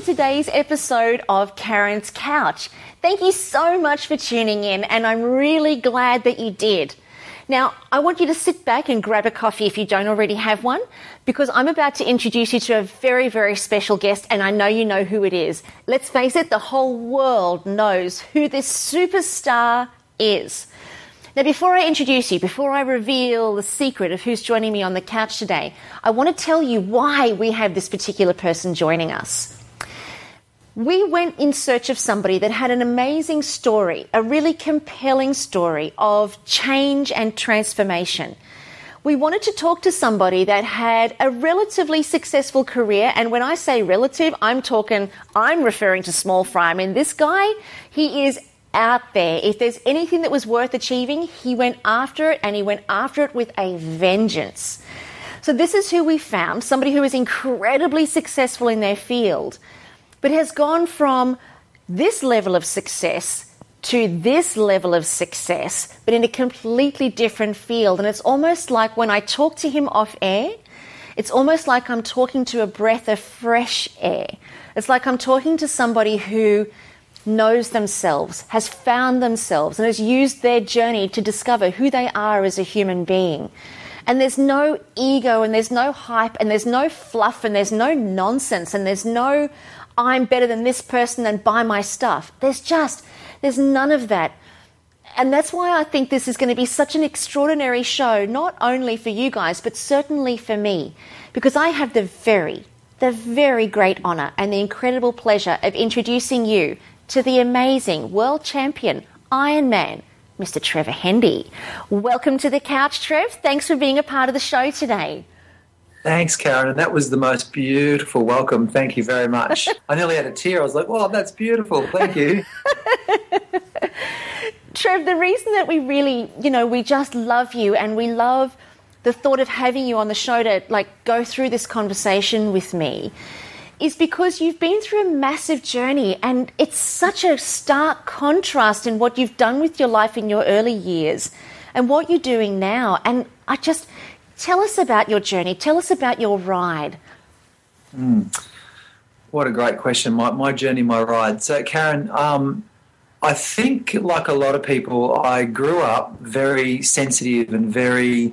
today's episode of Karen's Couch. Thank you so much for tuning in, and I'm really glad that you did. Now, I want you to sit back and grab a coffee if you don't already have one, because I'm about to introduce you to a very, very special guest, and I know you know who it is. Let's face it, the whole world knows who this superstar is. Now, before I introduce you, before I reveal the secret of who's joining me on the couch today, I want to tell you why we have this particular person joining us. We went in search of somebody that had an amazing story, a really compelling story of change and transformation. We wanted to talk to somebody that had a relatively successful career, and when I say relative, I'm referring to small fry. I mean, this guy, he is out there. If there's anything that was worth achieving, he went after it, and he went after it with a vengeance. So this is who we found, somebody who is incredibly successful in their field, but has gone from this level of success to this level of success, but in a completely different field. And it's almost like when I talk to him off air, it's almost like I'm talking to a breath of fresh air. It's like I'm talking to somebody who knows themselves, has found themselves, and has used their journey to discover who they are as a human being. And there's no ego, and there's no hype, and there's no fluff, and there's no nonsense, and there's no I'm better than this person and buy my stuff. There's none of that. And that's why I think this is going to be such an extraordinary show, not only for you guys, but certainly for me, because I have the very great honor and the incredible pleasure of introducing you to the amazing world champion Ironman, Mr. Trevor Hendy. Welcome to the couch, Trev. Thanks for being a part of the show today. Thanks, Karen. And that was the most beautiful welcome. Thank you very much. I nearly had a tear. I was like, "Wow, that's beautiful. Thank you." Trev, the reason that we really, we just love you, and we love the thought of having you on the show to go through this conversation with me, is because you've been through a massive journey, and it's such a stark contrast in what you've done with your life in your early years and what you're doing now. And tell us about your journey. Tell us about your ride. What a great question. My journey, my ride. So, Karen, I think like a lot of people, I grew up very sensitive and very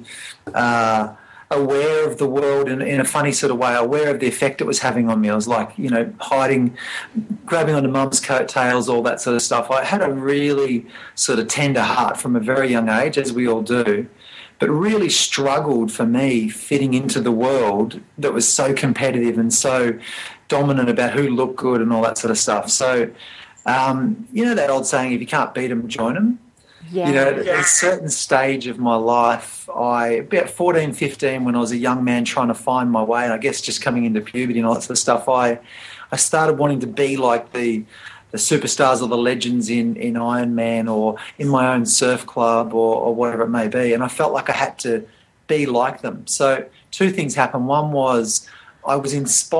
aware of the world in a funny sort of way, aware of the effect it was having on me. I was like, hiding, grabbing onto mum's coattails, all that sort of stuff. I had a really sort of tender heart from a very young age, as we all do, but really struggled for me fitting into the world that was so competitive and so dominant about who looked good and all that sort of stuff. So, that old saying, if you can't beat them, join them. Yeah. At a certain stage of my life, about 14, 15, when I was a young man trying to find my way, and I guess just coming into puberty and all that sort of stuff, I started wanting to be like the superstars or the legends in Ironman or in my own surf club or whatever it may be. And I felt like I had to be like them. So two things happened. One was I was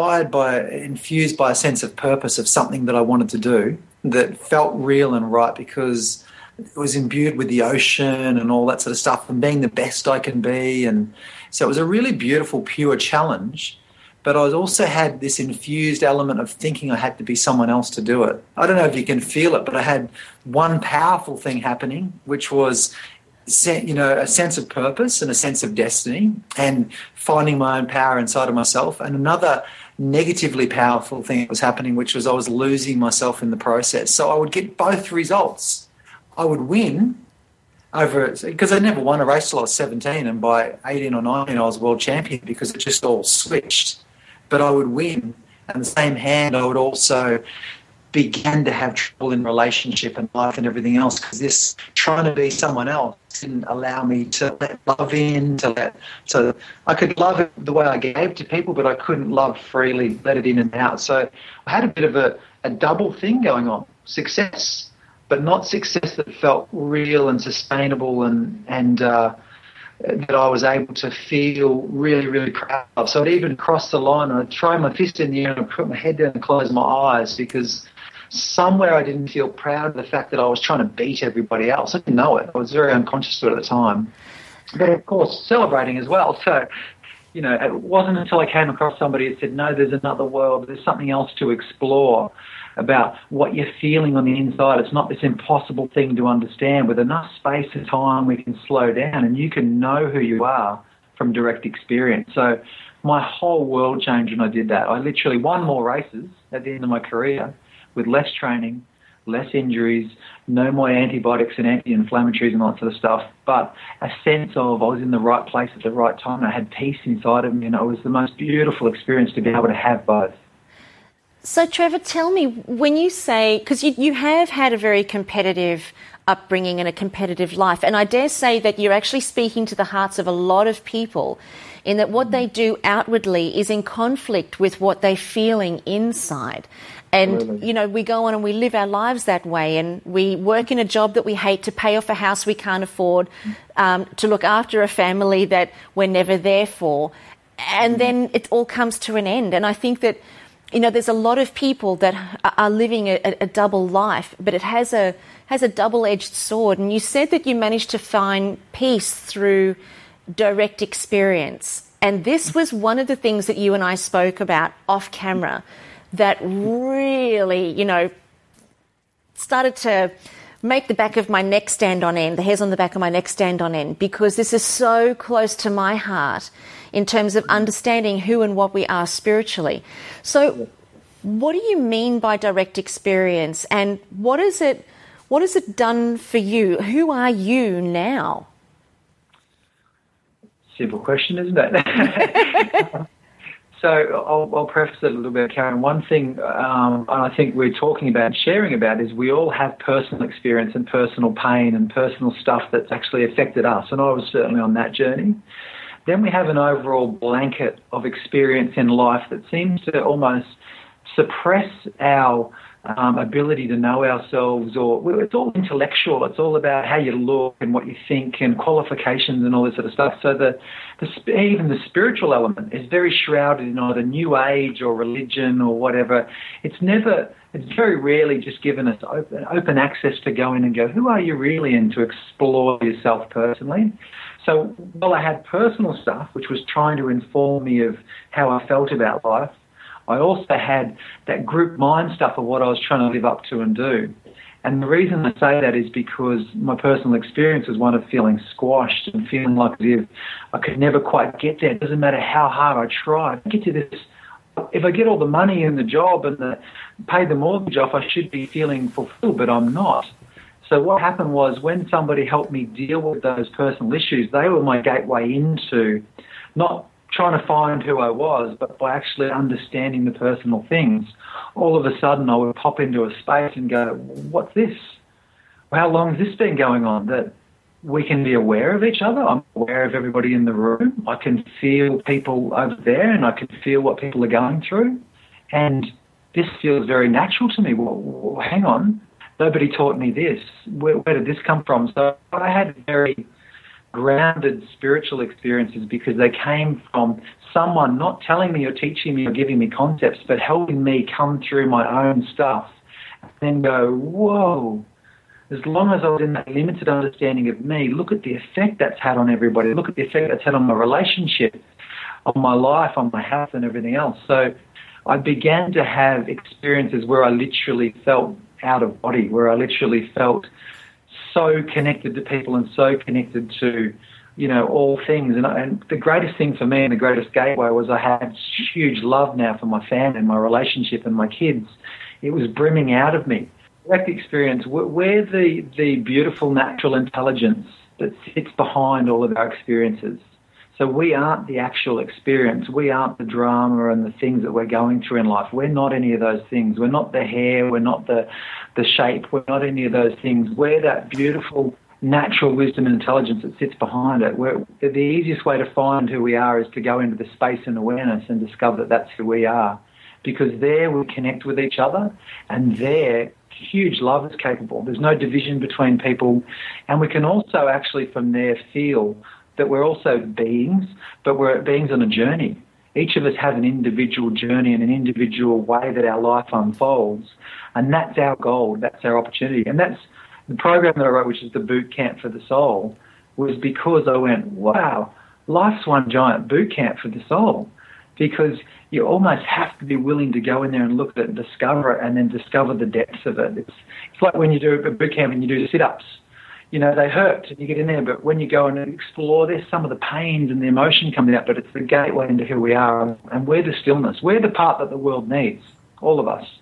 infused by a sense of purpose of something that I wanted to do that felt real and right, because it was imbued with the ocean and all that sort of stuff and being the best I can be. And so it was a really beautiful, pure challenge. But I also had this infused element of thinking I had to be someone else to do it. I don't know if you can feel it, but I had one powerful thing happening, which was a sense of purpose and a sense of destiny and finding my own power inside of myself. And another negatively powerful thing that was happening, which was I was losing myself in the process. So I would get both results. I would win over it, because I never won a race till I was 17, and by 18 or 19 I was world champion, because it just all switched. But I would win, and the same hand I would also began to have trouble in relationship and life and everything else, because this trying to be someone else didn't allow me to let love in, so I could love it the way I gave to people, but I couldn't love freely, let it in and out. So I had a bit of a double thing going on: success, but not success that felt real and sustainable and that I was able to feel really, really proud of. So I'd even cross the line, and I'd throw my fist in the air and I'd put my head down and close my eyes, because somewhere I didn't feel proud of the fact that I was trying to beat everybody else. I didn't know it. I was very unconscious to it at the time. But, of course, celebrating as well. So You know, it wasn't until I came across somebody that said, no, there's another world, there's something else to explore about what you're feeling on the inside. It's not this impossible thing to understand. With enough space and time, we can slow down and you can know who you are from direct experience. So my whole world changed when I did that. I literally won more races at the end of my career with less training, less injuries, no more antibiotics and anti-inflammatories and all that sort of stuff, but a sense of I was in the right place at the right time. I had peace inside of me, and it was the most beautiful experience to be able to have both. So, Trevor, tell me, when you say, because you have had a very competitive upbringing and a competitive life, and I dare say that you're actually speaking to the hearts of a lot of people in that what they do outwardly is in conflict with what they're feeling inside. And, Absolutely. you know, we go on and we live our lives that way, and we work in a job that we hate to pay off a house we can't afford, to look after a family that we're never there for. And then it all comes to an end. And I think that, you know, there's a lot of people that are living a double life, but it has a double-edged sword. And you said that you managed to find peace through direct experience. And this was one of the things that you and I spoke about off camera that really, you know, started to make the back of my neck stand on end, the hairs on the back of my neck stand on end, because this is so close to my heart in terms of understanding who and what we are spiritually. So what do you mean by direct experience, and what has it done for you? Who are you now? Simple question, isn't it? So I'll preface it a little bit, Karen. One thing I think we're talking about and sharing about is we all have personal experience and personal pain and personal stuff that's actually affected us, and I was certainly on that journey. Then we have an overall blanket of experience in life that seems to almost suppress our ability to know ourselves, or it's all intellectual. It's all about how you look and what you think and qualifications and all this sort of stuff. So even the spiritual element is very shrouded in either New Age or religion or whatever. It's very rarely just given us open access to go in and go, who are you really, and to explore yourself personally. So while I had personal stuff, which was trying to inform me of how I felt about life, I also had that group mind stuff of what I was trying to live up to and do. And the reason I say that is because my personal experience was one of feeling squashed and feeling like as if I could never quite get there. It doesn't matter how hard I try. I get to this. If I get all the money in the job and pay the mortgage off, I should be feeling fulfilled, but I'm not. So what happened was when somebody helped me deal with those personal issues, they were my gateway into not trying to find who I was, but by actually understanding the personal things. All of a sudden I would pop into a space and go, what's this? How long has this been going on? That we can be aware of each other. I'm aware of everybody in the room. I can feel people over there, and I can feel what people are going through. And this feels very natural to me. Well, hang on. Nobody taught me this. Where did this come from? So I had very grounded spiritual experiences because they came from someone not telling me or teaching me or giving me concepts, but helping me come through my own stuff and then go, whoa, as long as I was in that limited understanding of me, look at the effect that's had on everybody. Look at the effect that's had on my relationship, on my life, on my health and everything else. So I began to have experiences where I literally felt out of body, where I literally felt so connected to people and so connected to, you know, all things. And the greatest thing for me and the greatest gateway was I had huge love now for my family and my relationship and my kids. It was brimming out of me. Direct experience, we're the beautiful natural intelligence that sits behind all of our experiences. So we aren't the actual experience. We aren't the drama and the things that we're going through in life. We're not any of those things. We're not the hair. We're not the shape. We're not any of those things. We're that beautiful natural wisdom and intelligence that sits behind it. The easiest way to find who we are is to go into the space and awareness and discover that that's who we are. Because there we connect with each other, and there huge love is capable. There's no division between people. And we can also actually from there feel that we're also beings, but we're beings on a journey. Each of us have an individual journey and an individual way that our life unfolds, and that's our goal, that's our opportunity. And that's the program that I wrote, which is the Boot Camp for the Soul, was because I went, wow, life's one giant boot camp for the soul, because you almost have to be willing to go in there and look at it and discover it, and then discover the depths of it. It's like when you do a boot camp and you do sit-ups. You know, they hurt and you get in there, but when you go and explore, there's some of the pains and the emotion comes out, but it's the gateway into who we are, and we're the stillness. We're the part that the world needs, all of us.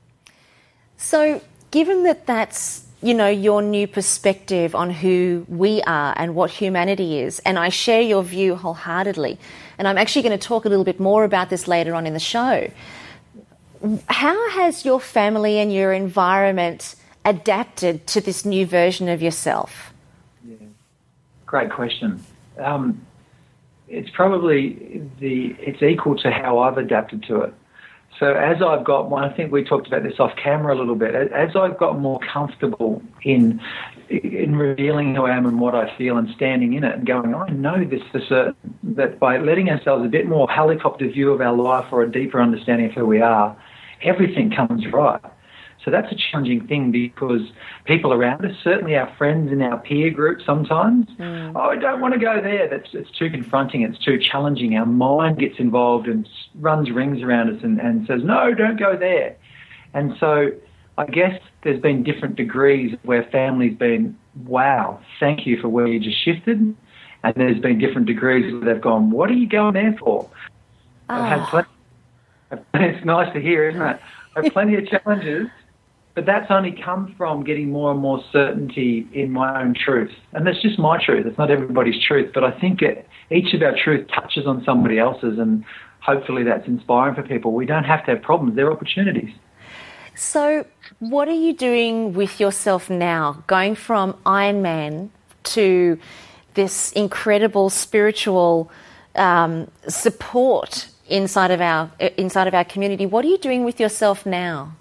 So given that that's, you know, your new perspective on who we are and what humanity is, and I share your view wholeheartedly, and I'm actually going to talk a little bit more about this later on in the show, how has your family and your environment adapted to this new version of yourself? Yeah. Great question. It's probably it's equal to how I've adapted to it. So as I've got more, I think we talked about this off camera a little bit, as I've got more comfortable in revealing who I am and what I feel and standing in it and going, I know this for certain, that by letting ourselves a bit more helicopter view of our life or a deeper understanding of who we are, everything comes right. So that's a challenging thing, because people around us, certainly our friends in our peer group sometimes, I don't want to go there. It's too confronting. It's too challenging. Our mind gets involved and runs rings around us and says, no, don't go there. And so I guess there's been different degrees where family's been, wow, thank you for where you just shifted. And there's been different degrees where they've gone, what are you going there for? I've had plenty. It's nice to hear, isn't it? I've had plenty of challenges. But that's only come from getting more and more certainty in my own truth. And that's just my truth. It's not everybody's truth. But I think each of our truth touches on somebody else's, and hopefully that's inspiring for people. We don't have to have problems. They're opportunities. So what are you doing with yourself now, going from Iron Man to this incredible spiritual support inside of our community? What are you doing with yourself now?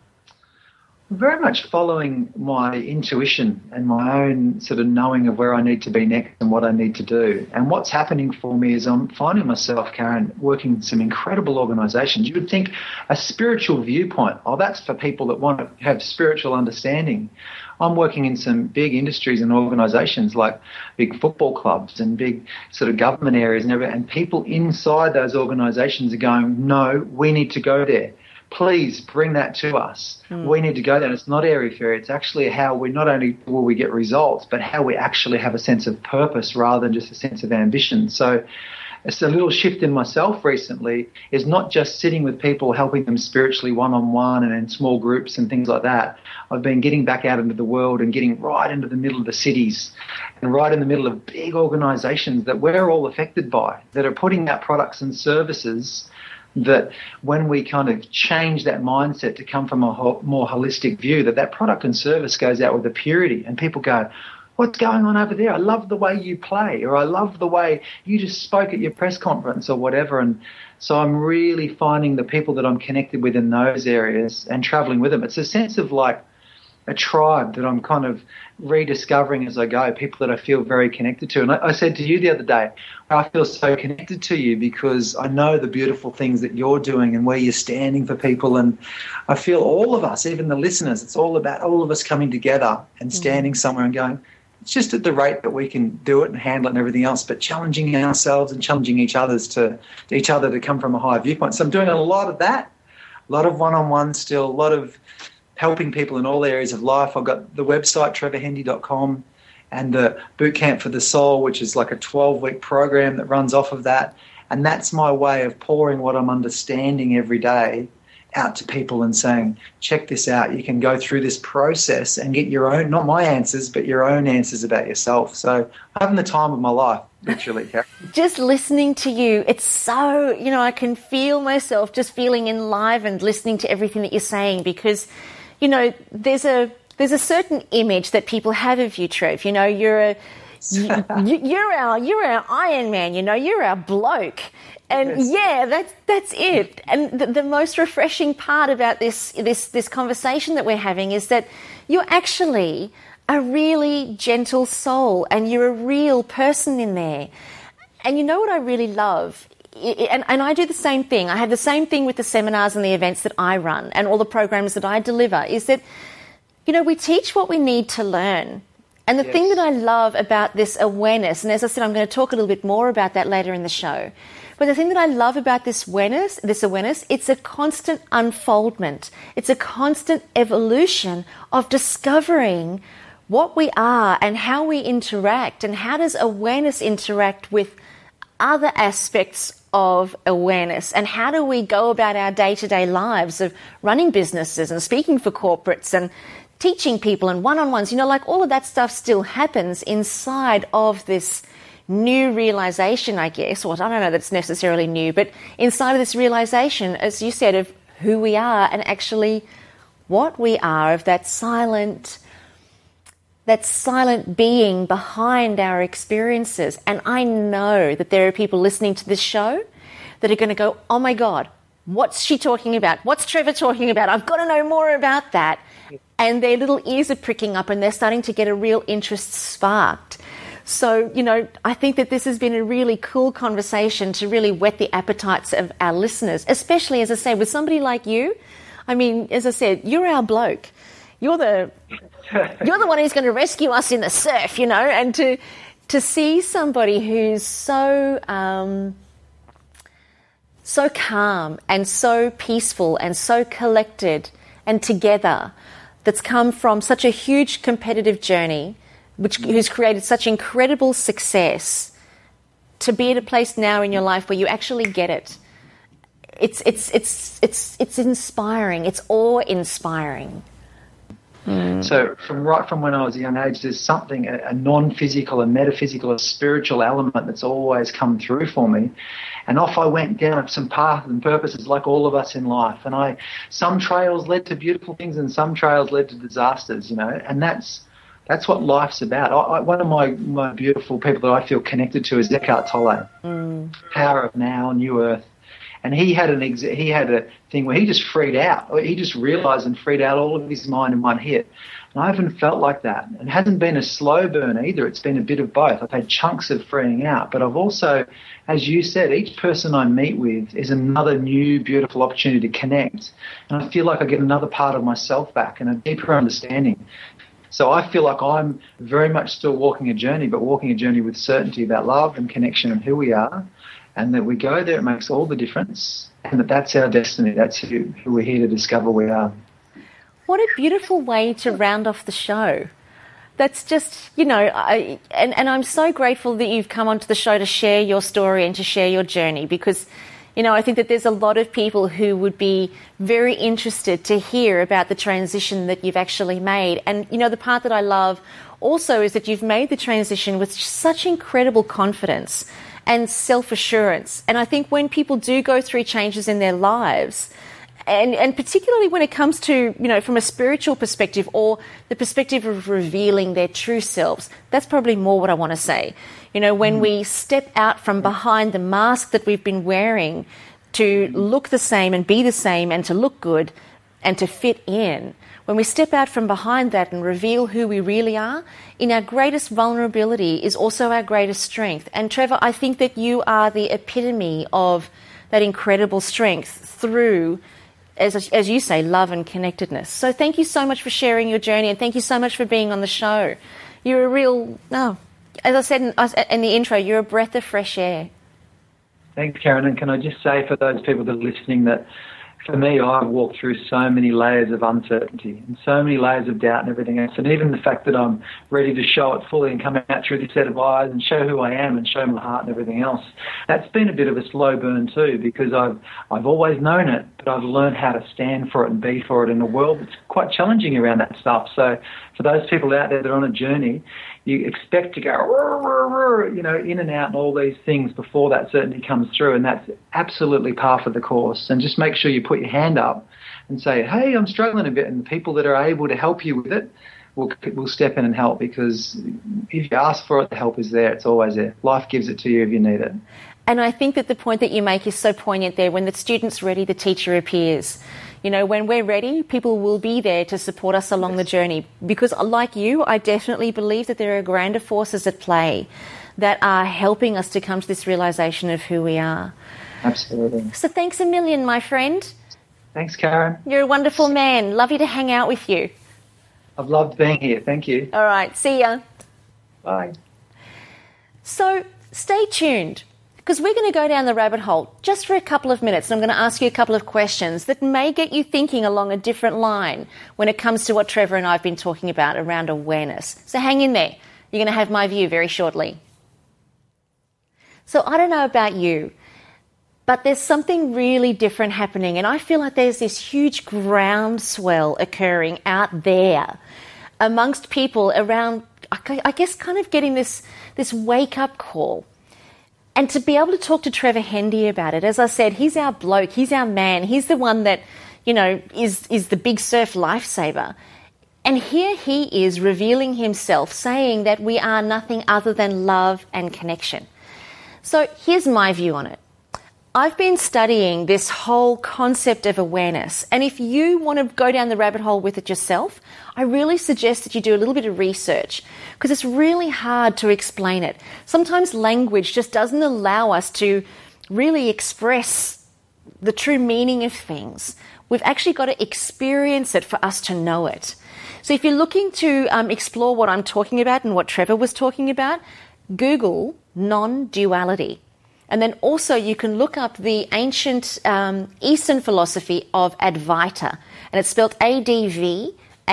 Very much following my intuition and my own sort of knowing of where I need to be next and what I need to do. And what's happening for me is I'm finding myself, Karen, working in some incredible organisations. You would think a spiritual viewpoint, that's for people that want to have spiritual understanding. I'm working in some big industries and organisations like big football clubs and big sort of government areas and everything. And people inside those organisations are going, no, we need to go there. Please bring that to us. We need to go there. And it's not airy-fairy. It's actually how we not only will we get results, but how we actually have a sense of purpose rather than just a sense of ambition. So it's a little shift in myself recently, is not just sitting with people, helping them spiritually one-on-one and in small groups and things like that. I've been getting back out into the world and getting right into the middle of the cities and right in the middle of big organisations that we're all affected by, that are putting out products and services that when we kind of change that mindset to come from a more holistic view, that product and service goes out with a purity, and people go, what's going on over there? I love the way you play, or I love the way you just spoke at your press conference or whatever. And so I'm really finding the people that I'm connected with in those areas and travelling with them. It's a sense of like a tribe that I'm kind of rediscovering as I go, people that I feel very connected to. And I said to you the other day, I feel so connected to you because I know the beautiful things that you're doing and where you're standing for people. And I feel all of us, even the listeners, it's all about all of us coming together and standing somewhere and going, it's just at the rate that we can do it and handle it and everything else, but challenging ourselves and challenging each other to come from a higher viewpoint. So I'm doing a lot of that, a lot of one-on-one still, a lot of helping people in all areas of life. I've got the website, trevorhendy.com, and the Bootcamp for the Soul, which is like a 12-week program that runs off of that. And that's my way of pouring what I'm understanding every day out to people and saying, check this out. You can go through this process and get your own, not my answers, but your own answers about yourself. So I'm having the time of my life, literally, Karen. Just listening to you, it's so, I can feel myself just feeling enlivened listening to everything that you're saying because, there's a certain image that people have of you, Trev. You're our Iron Man, you're our bloke. And yes. That's it. And the most refreshing part about this conversation that we're having is that you're actually a really gentle soul and you're a real person in there. And you know what I really love? And I do the same thing. I have the same thing with the seminars and the events that I run and all the programs that I deliver is that, we teach what we need to learn. And the thing that I love about this awareness, and as I said, I'm going to talk a little bit more about that later in the show, but the thing that I love about this awareness, it's a constant unfoldment. It's a constant evolution of discovering what we are and how we interact, and how does awareness interact with other aspects of awareness, and how do we go about our day-to-day lives of running businesses and speaking for corporates and teaching people and one-on-ones, like all of that stuff still happens inside of this new realization, I guess, or I don't know that it's necessarily new, but inside of this realization, as you said, of who we are and actually what we are, of that silent being behind our experiences. And I know that there are people listening to this show that are going to go, oh my God, what's she talking about? What's Trevor talking about? I've got to know more about that. And their little ears are pricking up and they're starting to get a real interest sparked. So, I think that this has been a really cool conversation to really whet the appetites of our listeners, especially, as I say, with somebody like you. I mean, as I said, you're our bloke. You're the one who's going to rescue us in the surf, and to see somebody who's so calm and so peaceful and so collected and together, that's come from such a huge competitive journey, who's created such incredible success, to be at a place now in your life where you actually get it. It's inspiring. It's awe-inspiring. So from when I was a young age, there's something, a non-physical, a metaphysical, a spiritual element that's always come through for me. And off I went down some paths and purposes, like all of us in life. And some trails led to beautiful things and some trails led to disasters, and that's what life's about. One of my beautiful people that I feel connected to is Eckhart Tolle, Power of Now, New Earth. And he had a thing where he just freed out. He just realised and freed out all of his mind in one hit. And I haven't felt like that. It hasn't been a slow burn either. It's been a bit of both. I've had chunks of freeing out. But I've also, as you said, each person I meet with is another new, beautiful opportunity to connect. And I feel like I get another part of myself back and a deeper understanding. So I feel like I'm very much still walking a journey, but walking a journey with certainty about love and connection and who we are. And that we go there, it makes all the difference, and that's our destiny. That's who we're here to discover we are. What a beautiful way to round off the show. That's just, and I'm so grateful that you've come onto the show to share your story and to share your journey, because, I think that there's a lot of people who would be very interested to hear about the transition that you've actually made. And, the part that I love also is that you've made the transition with such incredible confidence and self-assurance. And I think when people do go through changes in their lives, and particularly when it comes to, from a spiritual perspective or the perspective of revealing their true selves, that's probably more what I want to say. When we step out from behind the mask that we've been wearing to look the same and be the same and to look good and to fit in, when we step out from behind that and reveal who we really are, in our greatest vulnerability is also our greatest strength. And Trevor, I think that you are the epitome of that incredible strength through, as you say, love and connectedness. So thank you so much for sharing your journey, and thank you so much for being on the show. You're a real, as I said in the intro, you're a breath of fresh air. Thanks, Karen. And can I just say for those people that are listening that for me, I've walked through so many layers of uncertainty and so many layers of doubt and everything else. And even the fact that I'm ready to show it fully and come out through this set of eyes and show who I am and show my heart and everything else, that's been a bit of a slow burn too, because I've always known it, but I've learned how to stand for it and be for it in a world that's quite challenging around that stuff. So for those people out there that are on a journey, you expect to go, in and out and all these things before that certainty comes through, and that's absolutely par for the course. And just make sure you put your hand up and say, hey, I'm struggling a bit, and the people that are able to help you with it will step in and help, because if you ask for it, the help is there. It's always there. Life gives it to you if you need it. And I think that the point that you make is so poignant there. When the student's ready, the teacher appears. When we're ready, people will be there to support us along the journey. Because like you, I definitely believe that there are grander forces at play that are helping us to come to this realisation of who we are. Absolutely. So thanks a million, my friend. Thanks, Karen. You're a wonderful man. Lovely to hang out with you. I've loved being here. Thank you. All right. See ya. Bye. So stay tuned, because we're going to go down the rabbit hole just for a couple of minutes, and I'm going to ask you a couple of questions that may get you thinking along a different line when it comes to what Trevor and I have been talking about around awareness. So hang in there. You're going to have my view very shortly. So I don't know about you, but there's something really different happening, and I feel like there's this huge groundswell occurring out there amongst people around, I guess, kind of getting this wake-up call. And to be able to talk to Trevor Hendy about it, as I said, he's our bloke, he's our man, he's the one that, you know, is the big surf lifesaver. And here he is revealing himself, saying that we are nothing other than love and connection. So here's my view on it. I've been studying this whole concept of awareness, and if you want to go down the rabbit hole with it yourself, I really suggest that you do a little bit of research, because it's really hard to explain it. Sometimes language just doesn't allow us to really express the true meaning of things. We've actually got to experience it for us to know it. So if you're looking to explore what I'm talking about and what Trevor was talking about, Google non-duality. And then also you can look up the ancient Eastern philosophy of Advaita, and it's spelled Advaita.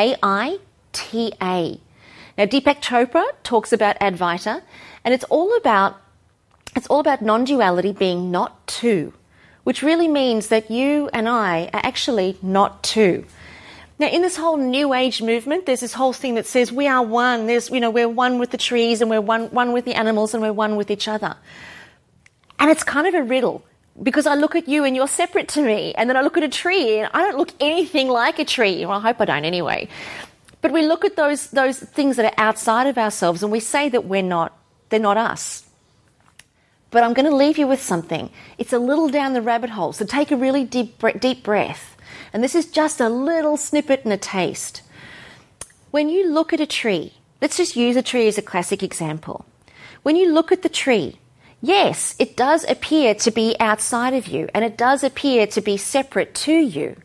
Now Deepak Chopra talks about Advaita, and it's all about non-duality being not two, which really means that you and I are actually not two. Now, in this whole New Age movement, there's this whole thing that says we are one. There's, you know, we're one with the trees, and we're one with the animals, and we're one with each other. And it's kind of a riddle, because I look at you and you're separate to me, and then I look at a tree and I don't look anything like a tree. Well, I hope I don't anyway. But we look at those things that are outside of ourselves and we say that they're not us. But I'm going to leave you with something. It's a little down the rabbit hole, so take a really deep breath. And this is just a little snippet and a taste. When you look at a tree, let's just use a tree as a classic example. When you look at the tree, yes, it does appear to be outside of you, and it does appear to be separate to you.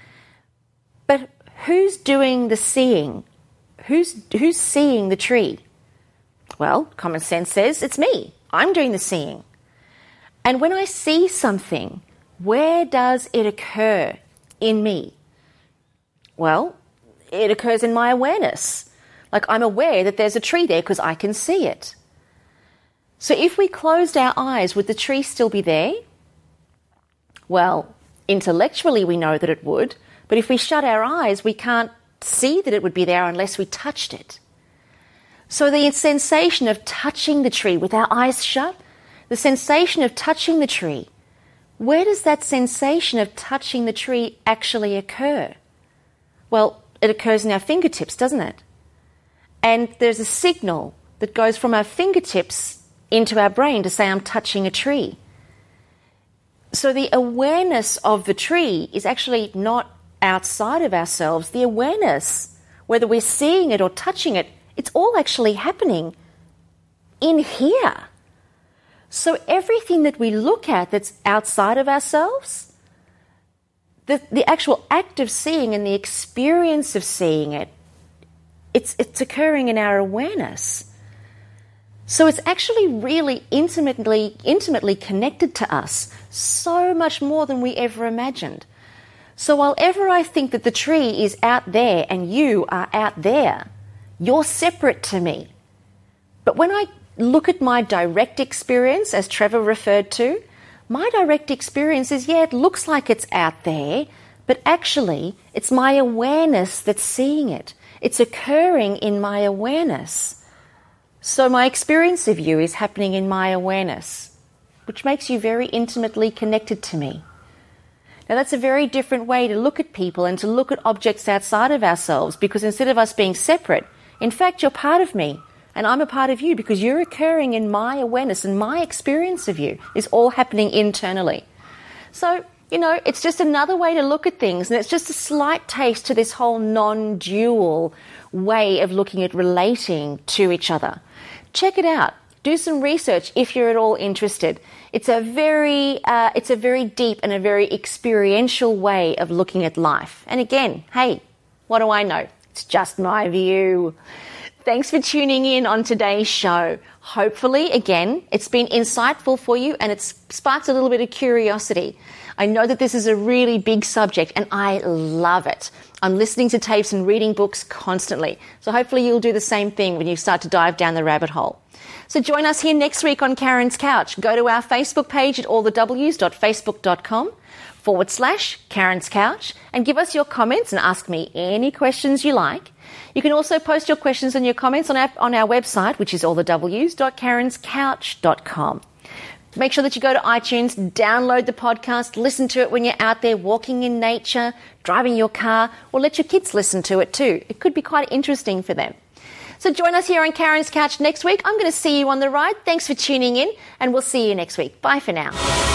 But who's doing the seeing? Who's seeing the tree? Well, common sense says it's me. I'm doing the seeing. And when I see something, where does it occur in me? Well, it occurs in my awareness. Like, I'm aware that there's a tree there because I can see it. So if we closed our eyes, would the tree still be there? Well, intellectually we know that it would, but if we shut our eyes, we can't see that it would be there unless we touched it. So the sensation of touching the tree with our eyes shut, the sensation of touching the tree, where does that sensation of touching the tree actually occur? Well, it occurs in our fingertips, doesn't it? And there's a signal that goes from our fingertips into our brain to say, I'm touching a tree. So the awareness of the tree is actually not outside of ourselves. The awareness, whether we're seeing it or touching it, it's all actually happening in here. So everything that we look at that's outside of ourselves, the actual act of seeing and the experience of seeing it, it's occurring in our awareness. So it's actually really intimately connected to us, so much more than we ever imagined. So while ever I think that the tree is out there and you are out there, you're separate to me. But when I look at my direct experience, as Trevor referred to, my direct experience is, yeah, it looks like it's out there, but actually it's my awareness that's seeing it. It's occurring in my awareness. So my experience of you is happening in my awareness, which makes you very intimately connected to me. Now that's a very different way to look at people and to look at objects outside of ourselves, because instead of us being separate, in fact, you're part of me and I'm a part of you, because you're occurring in my awareness, and my experience of you is all happening internally. So, you know, it's just another way to look at things, and it's just a slight taste to this whole non-dual way of looking at relating to each other. Check it out. Do some research if you're at all interested. It's a very deep and a very experiential way of looking at life. And again, hey, what do I know? It's just my view. Thanks for tuning in on today's show. Hopefully, again, it's been insightful for you and it's sparked a little bit of curiosity. I know that this is a really big subject and I love it. I'm listening to tapes and reading books constantly. So hopefully you'll do the same thing when you start to dive down the rabbit hole. So join us here next week on Karen's Couch. Go to our Facebook page at allthews.facebook.com/Karen's Couch and give us your comments and ask me any questions you like. You can also post your questions and your comments on our website, which is allthews.karenscouch.com. Make sure that you go to iTunes, download the podcast, listen to it when you're out there walking in nature, driving your car, or let your kids listen to it too. It could be quite interesting for them. So join us here on Karen's Couch next week. I'm going to see you on the ride. Thanks for tuning in, and we'll see you next week. Bye for now.